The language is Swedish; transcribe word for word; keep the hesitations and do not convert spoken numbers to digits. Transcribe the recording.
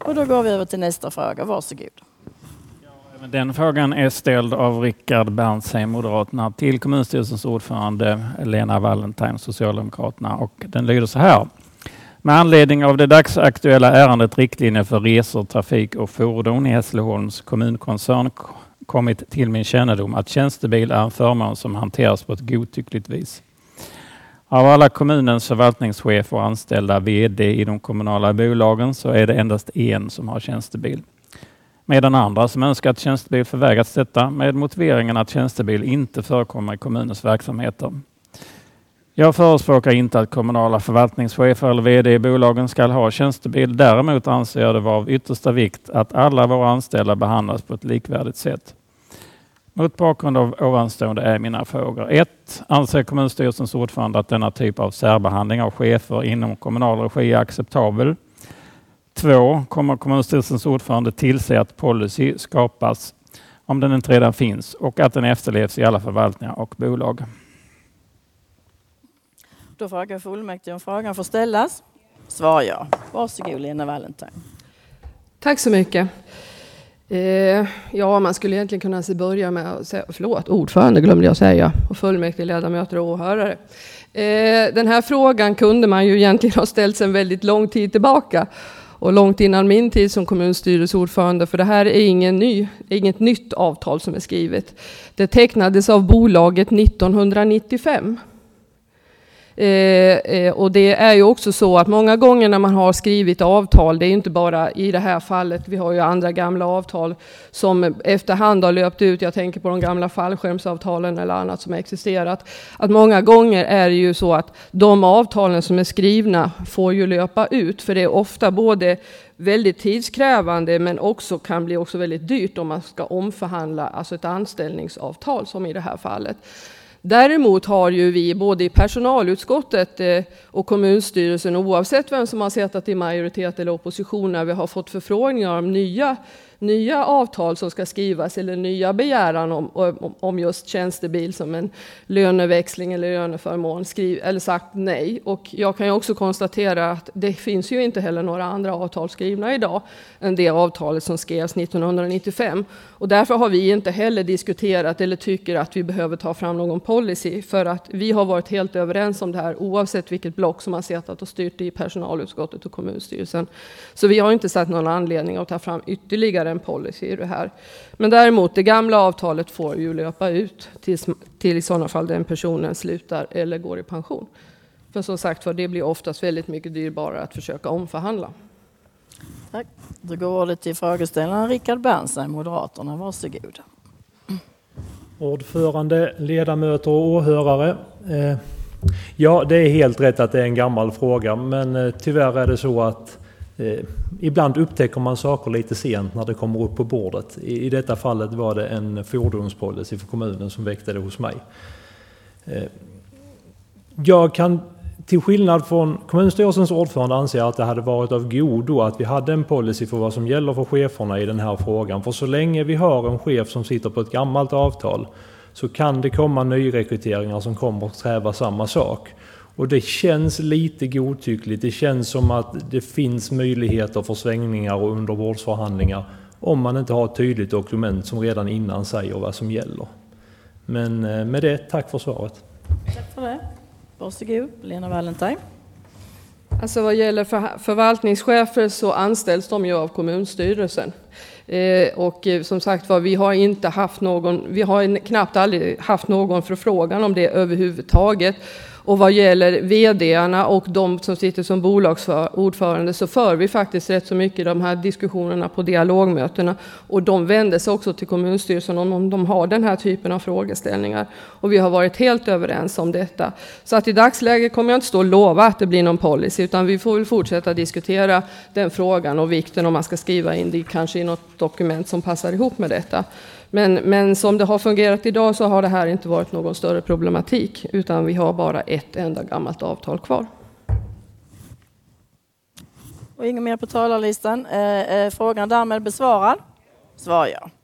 Och då går vi över till nästa fråga. Varsågod. Den frågan är ställd av Rickard Bernsheim, Moderaterna, till kommunstyrelsens ordförande Lena Wallentheim, Socialdemokraterna. Och den lyder så här. Med anledning av det dagsaktuella ärendet riktlinjer för resor, trafik och fordon i Hässleholms kommunkoncern kommit till min kännedom att tjänstebil är en förmån som hanteras på ett godtyckligt vis. Av alla kommunens förvaltningschefer och anställda vd i de kommunala bolagen så är det endast en som har tjänstebil. Medan andra som önskar att tjänstebil förvägrats detta med motiveringen att tjänstebil inte förekommer i kommunens verksamheter. Jag förespråkar inte att kommunala förvaltningschefer eller vd i bolagen ska ha tjänstebil. Däremot anser jag det vara av yttersta vikt att alla våra anställda behandlas på ett likvärdigt sätt. Mot bakgrund av ovanstående är mina frågor. ett. Anser kommunstyrelsens ordförande att denna typ av särbehandling av chefer inom kommunal regi är acceptabel? två. Kommer kommunstyrelsens ordförande tillse att policy skapas om den inte redan finns och att den efterlevs i alla förvaltningar och bolag? Då frågar fullmäktige om frågan får ställas. Svar ja. Varsågod Lena Wallentheim. Tack så mycket. Eh, ja, man skulle egentligen kunna se börja med att säga, förlåt, ordförande glömde jag säga, och fullmäktige, ledamöter och åhörare. Eh, den här frågan kunde man ju egentligen ha ställt sig en väldigt lång tid tillbaka och långt innan min tid som kommunstyrelseordförande, för det här är ingen ny, inget nytt avtal som är skrivet. Det tecknades av bolaget nittonhundranittiofem. Eh, eh, och det är ju också så att många gånger när man har skrivit avtal, det är inte bara i det här fallet, vi har ju andra gamla avtal som efterhand har löpt ut, jag tänker på de gamla fallskärmsavtalen eller annat som har existerat, att många gånger är det ju så att de avtalen som är skrivna får ju löpa ut, för det är ofta både väldigt tidskrävande men också kan bli också väldigt dyrt om man ska omförhandla alltså ett anställningsavtal som i det här fallet. Däremot har ju vi både i personalutskottet och kommunstyrelsen, oavsett vem som har suttit i majoritet eller opposition, när vi har fått förfrågningar om nya, nya avtal som ska skrivas eller nya begäran om, om, om just tjänstebil som en löneväxling eller löneförmån, skriv, eller sagt nej. Och jag kan ju också konstatera att det finns ju inte heller några andra avtal skrivna idag än det avtalet som skrevs nittonhundranittiofem. Och därför har vi inte heller diskuterat eller tycker att vi behöver ta fram någon policy, för att vi har varit helt överens om det här oavsett vilket block som har suttit och styrt i personalutskottet och kommunstyrelsen. Så vi har inte sett någon anledning att ta fram ytterligare en policy i det här. Men däremot det gamla avtalet får ju löpa ut till, till i sådana fall den personen slutar eller går i pension. För som sagt, för det blir oftast väldigt mycket dyrbarare att försöka omförhandla. Tack. Då går det till frågeställaren Rickard Bernsheim, Moderaterna. Varsågod. Ordförande, ledamöter och åhörare. Eh, ja, det är helt rätt att det är en gammal fråga, men eh, tyvärr är det så att eh, ibland upptäcker man saker lite sent när det kommer upp på bordet. I, i detta fallet var det en fordonspolicy för kommunen som väckte det hos mig. Eh, jag kan till skillnad från kommunstyrelsens ordförande anser att det hade varit av godo att vi hade en policy för vad som gäller för cheferna i den här frågan. För så länge vi har en chef som sitter på ett gammalt avtal så kan det komma nyrekryteringar som kommer att kräva samma sak. Och det känns lite godtyckligt. Det känns som att det finns möjligheter för svängningar och underbordsförhandlingar om man inte har ett tydligt dokument som redan innan säger vad som gäller. Men med det, tack för svaret. Tack för det. Varsågod, Lena Wallentheim. Alltså vad gäller för, förvaltningschefer så anställs de ju av kommunstyrelsen. Eh, och eh, som sagt var, vi har inte haft någon, vi har knappt aldrig haft någon förfrågan om det överhuvudtaget. Och vad gäller vdarna och de som sitter som bolagsordförande så för vi faktiskt rätt så mycket de här diskussionerna på dialogmötena. Och de vänder sig också till kommunstyrelsen om de har den här typen av frågeställningar. Och vi har varit helt överens om detta. Så att i dagsläget kommer jag inte stå och lova att det blir någon policy, utan vi får väl fortsätta diskutera den frågan och vikten om man ska skriva in det kanske i något dokument som passar ihop med detta. Men, men som det har fungerat idag så har det här inte varit någon större problematik, utan vi har bara ett enda gammalt avtal kvar. Och inget mer på talarlistan. Eh, eh, frågan därmed besvarad. Svar ja.